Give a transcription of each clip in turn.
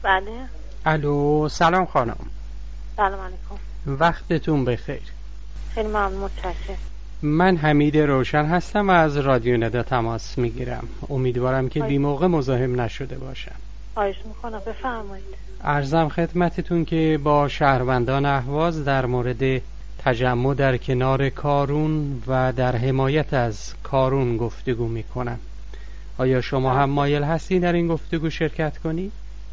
بله. الو، سلام خانم. سلام علیکم. وقتتون بخیر. خیلی ممنون، متشکرم. من حمید روشن هستم و از رادیو ندا تماس میگیرم. امیدوارم که بی موقع مزاحم نشده باشم. خواهش میکنم، بفرمایید. عرضم خدمتتون که با شهروندان اهواز در مورد تجمع در کنار کارون و در حمایت از کارون گفتگو میکنم. آیا شما هم مایل هستین در این گفتگو شرکت کنید؟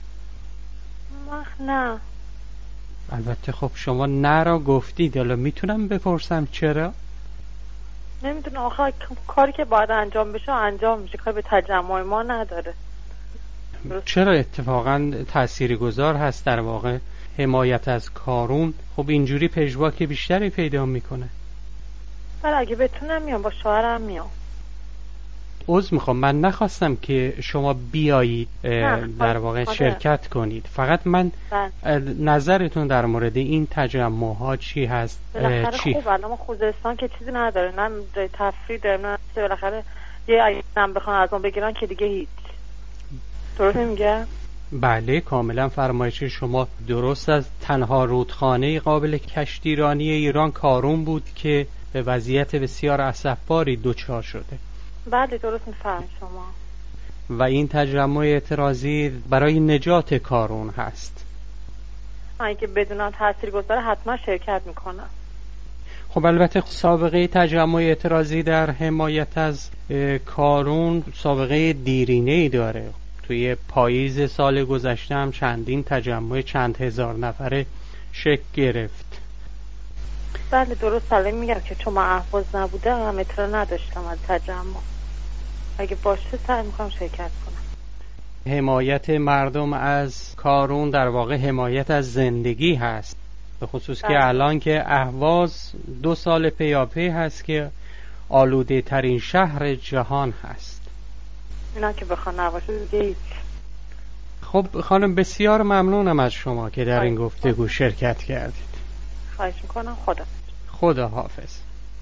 نه. البته خب شما نه را گفتید، حالا میتونم بپرسم چرا؟ نمیدونم، آخه کاری که باید انجام بشه انجام میشه، کاری به تجمع ما نداره. چرا اتفاقا تاثیرگذار هست در واقع حمایت از کارون؟ خب اینجوری پژواک بیشتری پیدا میکنه. ولی اگه بتونم میام، با شوهرم میام. عذر میخوام، من نخواستم که شما بیایید در واقع شرکت کنید. فقط من نظرتون در مورد این تجمع ها چی هست؟ بالاخره خوب الان ما خوزستان که چیزی نداره، نه جای تفریح داریم، نه بالاخره یه ایام بخوان از ما بگیرن که دیگه هیچ. درست میگه؟ بله، کاملا فرمایش شما درست است. تنها رودخانه قابل کشتیرانی ایران کارون بود که به وضعیت بسیار اسفباری دچار شده. بله درست میفرمایید شما. و این تجمع اعتراضی برای نجات کارون هست. اگه بدونم تاثیرگذار حتما شرکت میکنم. خب البته سابقه تجمع اعتراضی در حمایت از کارون سابقه دیرینه‌ای داره. توی پاییز سال گذشته هم چندین تجمع چند هزار نفره شکل گرفت. بله درست. سلام میگم که چون من اهواز نبوده هم اطلاع نداشتم از تجمع. اگه باشه سعی میکنم شرکت کنم. حمایت مردم از کارون در واقع حمایت از زندگی هست، به خصوص که الان که اهواز 2 سال پیاپی هست که آلوده ترین شهر جهان هست. اینا که بخواه نباشه دیگه هیچ. خب خانم، بسیار ممنونم از شما که در این گفتگو شرکت کردید. خواهش میکنم. خدا حافظ.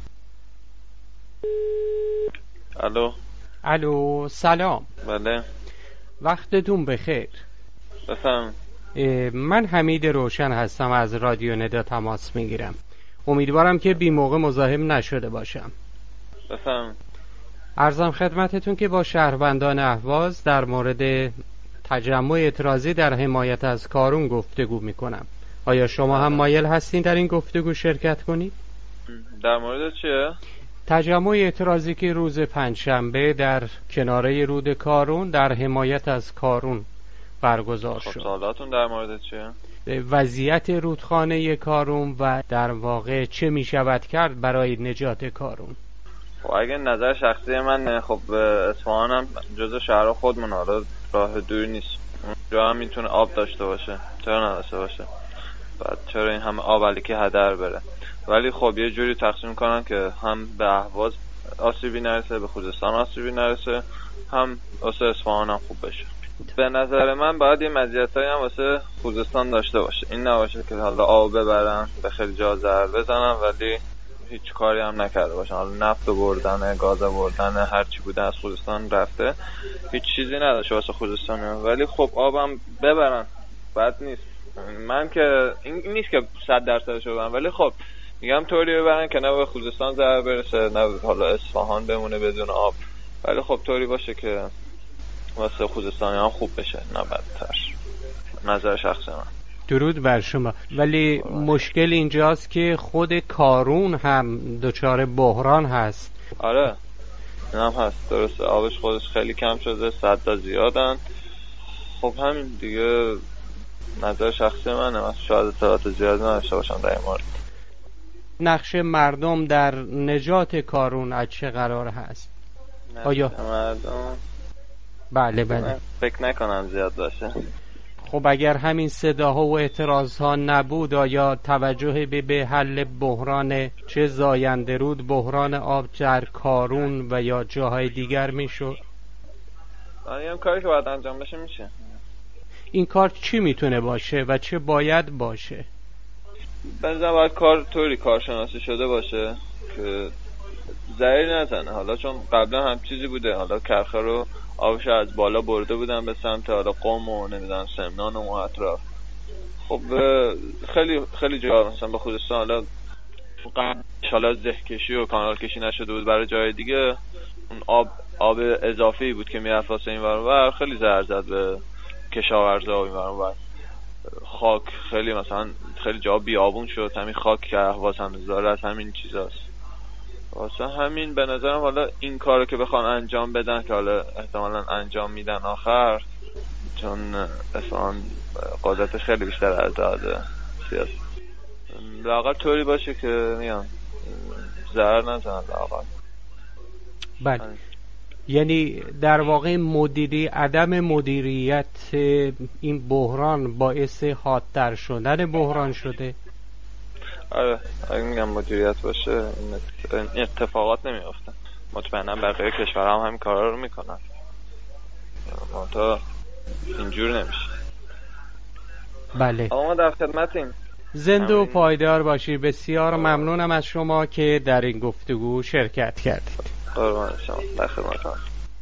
الو، سلام. بله. وقتتون بخیر. بفهم. من حمید روشن هستم، از رادیو ندا تماس میگیرم. امیدوارم که بی موقع مزاحم نشده باشم. بفهم. عرضم خدمتتون که با شهروندان اهواز در مورد تجمع اعتراضی در حمایت از کارون گفتگو میکنم. آیا شما هم مایل هستین در این گفتگو شرکت کنید؟ در مورد چیه؟ تجمع اعتراضی که روز پنجشنبه در کناره رود کارون در حمایت از کارون برگزار شد. سوالاتون در مورد چیه؟ وضعیت رودخانه کارون و در واقع چه می شود کرد برای نجات کارون. خب اگه نظر شخصی من، خب اصفهان هم جزو شهر خودمون، حالا راه دوری نیست، اونجا هم میتونه آب داشته باشه، چرا نداشته باشه؟ بعد چرا این همه آب علیکی هدر بره؟ ولی خب یه جوری تقسیم کنن که هم به اهواز آسیبی نرسه، به خوزستان آسیبی نرسه، هم واسه اصفهان هم خوب بشه. به نظر من باید یه مزیتایی هم واسه خوزستان داشته باشه. این نباشه که حالا آب ببرن، به خیلی جا ضرر بزنن ولی هیچ کاری هم نکرده باشن. حالا نفت بردن، گاز بردن، هر چی بوده از خوزستان رفته، هیچ چیزی نداشه واسه خوزستان. ولی خب آبم ببرن، بد نیست. من که این نیست که 100% ببرن، ولی خب میگم طوری ببرن که نه به خوزستان ضرر برسه، نه حالا اصفهان بمونه بدون آب، ولی خب طوری باشه که واسه خوزستانی هم خوب بشه، نه بدتر. نظر شخص من. درود بر شما. ولی مشکل اینجاست که خود کارون هم دچار بحران هست. آره این هم هست، درسته. آبش خودش خیلی کم شده، سدها زیادن. خب همین دیگه نظر شخصی منه. من شاید اطلاعات زیاد نداشته باشم در این مورد. نقش مردم در نجات کارون از چه قرار هست؟ آیا مردم؟ بله. فکر نکنم زیاد باشه. خب اگر همین صداها و اعتراضها نبود، آیا توجه به حل بحران چه زاینده رود، بحران آب در کارون و یا جاهای دیگر میشد؟ این کاری که باید انجام بشه میشه. این کار چی میتونه باشه و چه باید باشه؟ بنظرم باید کار طوری کارشناسی شده باشه که ضرری نزنه. حالا چون قبلا هم چیزی بوده، حالا کرخه رو آبش از بالا برده بودن به سمت حالا قم و نمیدونم سمنان و اطراف. خب خیلی خیلی جا مثلا به خوزستان حالا حالا زهکشی و کانال کشی نشده بود برای جای دیگه، اون آب اضافی بود که میرفت واسه این ور خیلی ضرر زد به کشاورزا و این ور. خاک خیلی مثلا خیلی جا بیابون شد، همین خاک که اهواز هم داره از همین چیزاست. واسه همین به نظرم حالا این کارو که بخوان انجام بدن که حالا احتمالاً انجام میدن آخر، چون اصلا قدرت خیلی بیشتر از داده سیاست، لااقل طوری باشه که میگم ضرر نزنن لااقل. بله، یعنی در واقع عدم مدیریت این بحران باعث حادتر شدن بحران شده. آره اگه میگم مدیریت باشه این اتفاقات نمیافتن. مطمئنا بقیه کشورها هم همین کارا رو میکنن، منتها اینجور نمیشه. بله، آقا ما در خدمتیم. زنده و پایدار باشید. بسیار ممنونم از شما که در این گفتگو شرکت کردید. قربان شما، در خدمتم.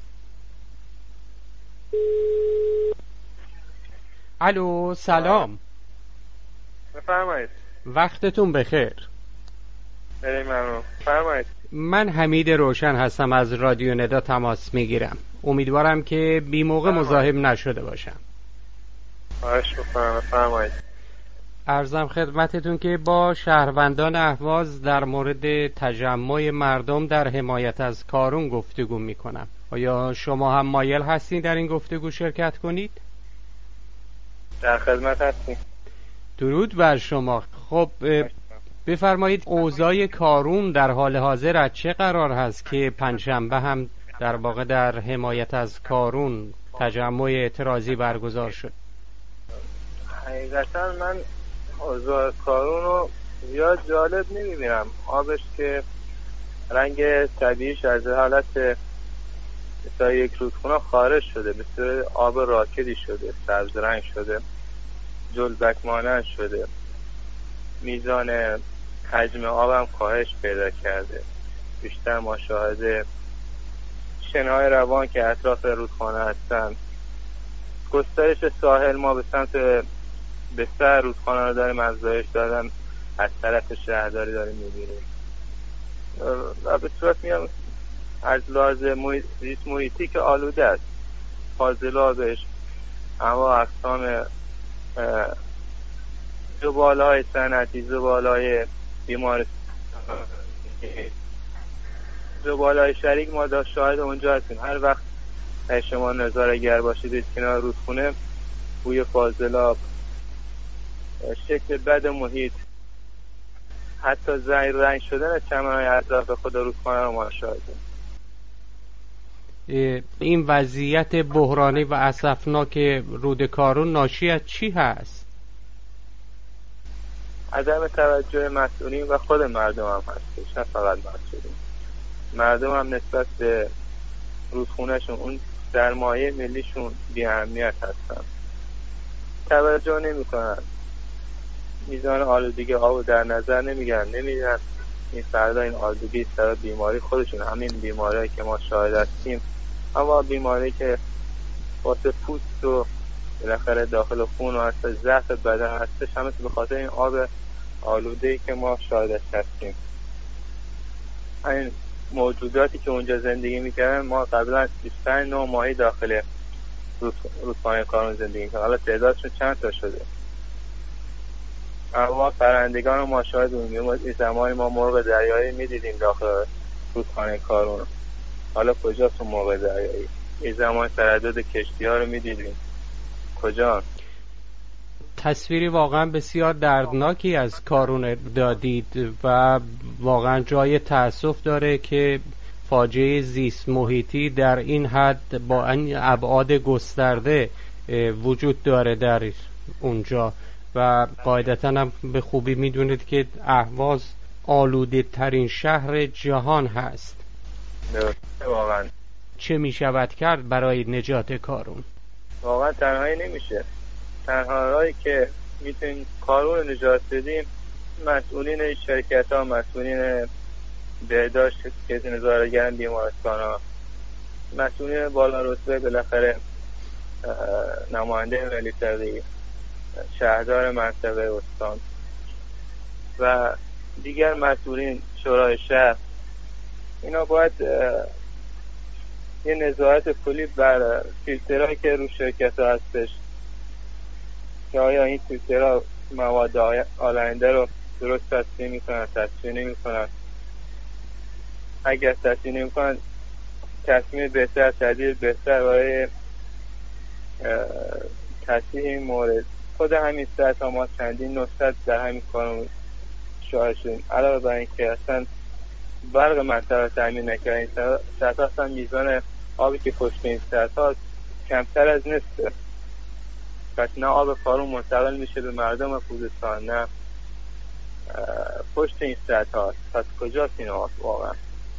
الو، سلام. بفرمایید. وقتتون بخیر. خیلی ممنون. بفرمایید. من حمید روشن هستم، از رادیو ندا تماس میگیرم. امیدوارم که بی موقع مزاحم نشده باشم. خواهش می‌کنم. بفرمایید. عرضم خدمتتون که با شهروندان اهواز در مورد تجمع مردم در حمایت از کارون گفتگو میکنم. آیا شما هم مایل هستین در این گفتگو شرکت کنید؟ در خدمت هستیم. درود بر شما. خب بفرمایید اوضاع کارون در حال حاضر از چه قرار هست که پنجشنبه هم در واقع در حمایت از کارون تجمع اعتراضی برگزار شد؟ حقیقتا من اوضاع کارون رو زیاد جالب نمیبینم. آبش که رنگ طبیعیش از حالت تا یک رودخونه خارج شده، به صورت آب راکدی شده، سبز رنگ شده، جلبک مانند شده. میزان حجم آبم کاهش پیدا کرده. بیشتر ما شاهد شنهای روان که اطراف رودخانه هستن. گسترش ساحل ما به سمت بستر رودخانه رو داریم افزایش دادن، از طرف شهرداری داریم میبینیم و به صورت میام از لحاظ محیطی که آلوده است. فاضلابش، اما اقسام زباله‌های صنعتی، زباله‌های بیمارستان، زباله‌های شریک ما شاهد اونجا هستیم. هر وقت شما نظاره‌گر باشید کنار رودخونه، بوی فاضلاب، شکل بد محیط، حتی رنگ شدن چمن‌های اطراف خود رودخانه رو ما شاهدیم. این وضعیت بحرانی و اسفناک رود کارون ناشی از چی هست؟ عدم توجه مسئولین و خود مردم هم هستش، نه فقط مسئولین. مردم هم نسبت به رودخونهشون، اون سرمایه ملیشون بی اهمیت هستن، توجه نمی کنن. میزان آلودگی آب در نظر نمیدن. این فردا این آلودگی سبب بیماری خودشون، همین بیماری که ما شاهد هستیم، اما بیماری که واسه پوست و بالاخره داخل خون و اصلا ضعف بدن هستش، همه به خاطر این آب آلوده‌ای که ما شاهدش هستیم. این موجوداتی که اونجا زندگی میکردن، ما قبلا 25 نوع ماهی داخل رودخانه کارون زندگی میکردن، حالا تعدادشون چند تا شده. اما پرندگان رو ما شاهد بودیم. این زمانی ما مرغ دریایی میدیدیم داخل رودخانه کارون، حالا کجاست اون مرغ دریایی؟ این زمان تردد کشتی ها رو میدیدیم، کجا؟ تصویری واقعا بسیار دردناکی از کارون دادید و واقعا جای تأسف داره که فاجعه زیست محیطی در این حد با این ابعاد گسترده وجود داره در اونجا و قاعدتا هم به خوبی میدونید که اهواز آلوده ترین شهر جهان هست. واقعا چه می شود کرد برای نجات کارون؟ واقعا تنهایی نمیشه. تنها راهی که میتونیم کارون نجات بدیم، مسئولین شرکت ها، مسئولین بهداشت که نظاره‌گران بیمارستان ها، مسئول بالا رتبه بالاخره نماینده ولی تقی، شهردار منطقه استان و دیگر مسئولین شورای شهر، اینا باید یه نظارت کلی بر فیلترهایی که رو شرکت ها هستش که آیا این فیلترها مواد آلاینده رو درست تصفیه میکنن، تصفیه نمیکنن، اگر تصفیه نمیکنن تصمیم بهتر، تدبیر بهتر برای تصحیح این مورد. خود همین ساعت ها ما چندین نکته در همین کار شاهد شدیم. علاوه بر اینکه اصلا برق منطقه تامین نکردن، ساعت ها اصلا میزان آبی که پشت این ساعت ها کمتر از نصفه. پس نه آب کارون منتقل میشه به مردم خوزستان، نه پشت این ساعت ها. پس کجاست این آب واقعا؟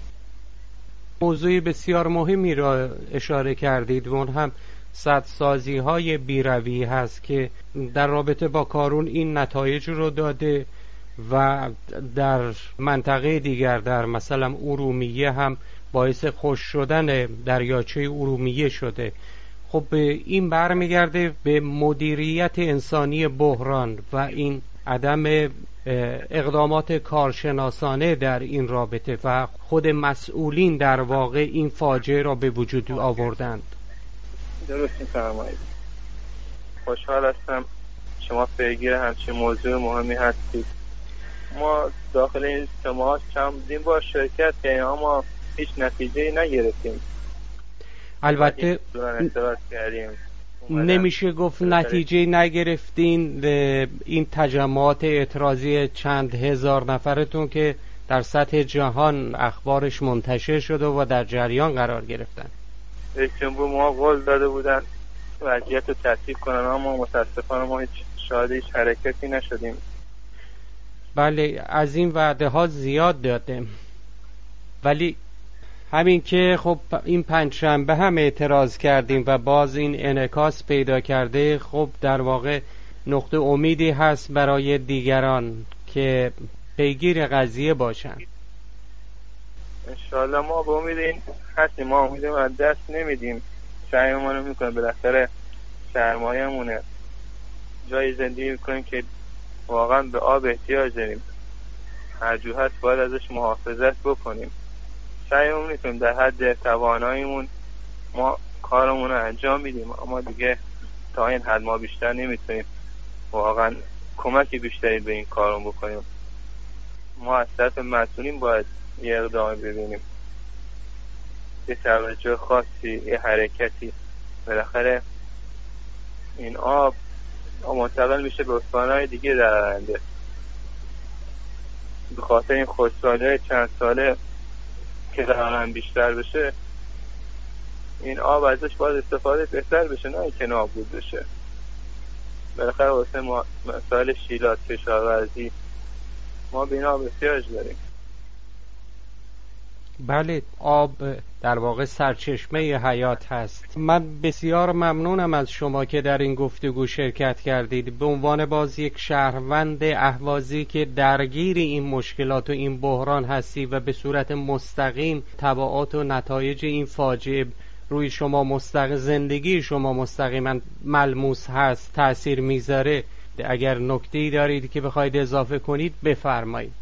موضوع بسیار مهمی را اشاره کردید و اون هم سدسازی های بیروی هست که در رابطه با کارون این نتایج رو داده و در منطقه دیگر، در مثلا ارومیه هم باعث خشک شدن دریاچه ارومیه شده. خب این برمیگرده به مدیریت انسانی بحران و این عدم اقدامات کارشناسانه در این رابطه و خود مسئولین در واقع این فاجعه را به وجود آوردند. درست می‌فرمایید. خوشحال هستم شما پیگیر همچین موضوع مهمی هستید. ما داخل این اجتماعات چندین بار شرکت کردیم اما هیچ نتیجه‌ای نگرفتیم. البته نمیشه گفت نتیجه نگرفتین. این تجمعات اعتراضی چند هزار نفرتون که در سطح جهان اخبارش منتشر شده و در جریان قرار گرفتن، رئیس جمهور ما قول داده بودن وضعیت رو تصحیح کنن اما متاسفانه ما هیچ شاهد هیچ حرکتی نشدیم. بله، از این وعده ها زیاد داده، ولی همین که خب این پنجشنبه هم اعتراض کردیم و باز این انعکاس پیدا کرده، خب در واقع نقطه امیدی هست برای دیگران که پیگیر قضیه باشن. انشاءالله ما به امید این هستیم، ما امیدیم از دست نمیدیم، سعیمون رو میکنیم، بالاخره سرمایه‌مونه، جای زندگی میکنیم که واقعا به آب احتیاج داریم، هر جو هست باید ازش محافظت بکنیم. سعیمون میکنیم در حد تواناییمون ما کارمون رو انجام میدیم، اما دیگه تا این حد ما بیشتر نمیتونیم واقعا کمکی بیشتری به این کارمون بکنیم. ما از طرف مسئولین باید یه اقدامی ببینیم، یه توجه خاصی، یه حرکتی. بالاخره این آب منتقل میشه به استان‌های دیگه در آینده. به خاطر این خشکسالی‌های چند ساله که در آینده بیشتر بشه، این آب ازش باید استفاده بهتر بشه، نه اینکه نابود بشه. بالاخره واسه ما مسائل شیلات، کشاورزی، ما به این آب احتیاج داریم. بله، آب در واقع سرچشمه حیات هست. من بسیار ممنونم از شما که در این گفتگو شرکت کردید. به عنوان باز یک شهروند اهوازی که درگیر این مشکلات و این بحران هستی و به صورت مستقیم تبعات و نتایج این فاجعه روی شما زندگی شما مستقیما ملموس هست، تأثیر میذاره، اگر نکته‌ای دارید که بخواید اضافه کنید بفرمایید.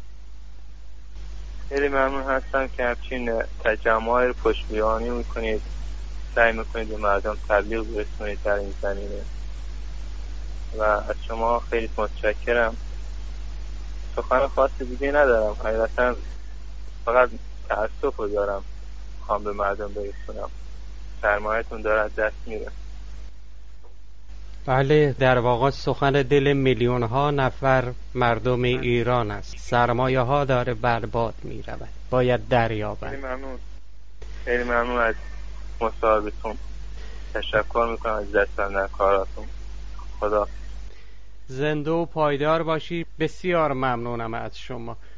خیلی ممنون هستم که همچین تجمعی رو پشتیبانی میکنید، سعی میکنید به مردم تبلیغ برسونید در این زمینه و از شما خیلی متشکرم. سخن خاصی دیگه ندارم، حقیقتا فقط تأسف رو دارم خوام به مردم برسونم. سرمایه‌تون داره از دست میره. بله، در واقع سخن دل میلیون ها نفر مردم ایران است. سرمایه ها داره برباد می رود، باید دریابند. خیلی ممنون از مصاحبتون، تشکر میکنم از دستم در کاراتون. خدا زنده و پایدار باشی. بسیار ممنونم از شما.